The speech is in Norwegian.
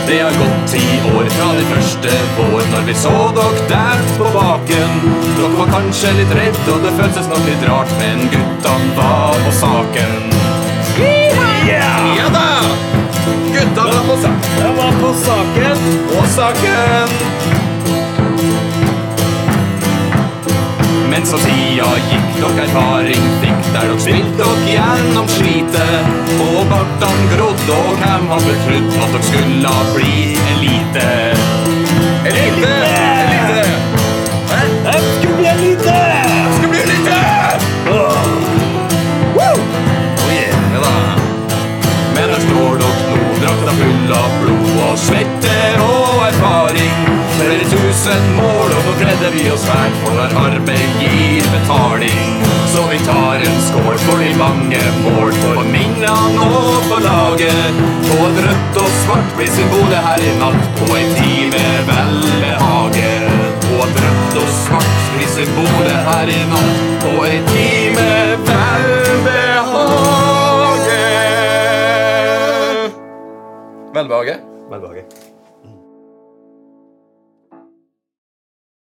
Det har gått 10 år fra de første vår når vi så dere der på baken. Dere var kanskje litt redd, og det føltes nok litt rart, men guttene var på saken. Ja da! Gutta var på saken. Jeg var på saken. På saken. Men så tida gikk dere erfaring fikk der dere spilte dere gjennom slitet. Og bartan grodd, og hvem hadde trodd at dere skulle bli elite? Elite! Elite! Hæ? Jeg skulle bli elite! Skulle bli elite! Woo! Oh yeah, ja da. Men der står dere nå, drakta full av blod og svette og erfaring. Flere tusen mål, og nå gleder vi oss svært, for når arbeid gir betaling. Så vi tar en skål for de mange mål, for minnene og for laget. Og et rødt og svart blir symbolet her i natt, på en tid med velbehage. Og et rødt og svart blir symbolet her i natt, på en tid med velbehage. Velbehage? Velbehage.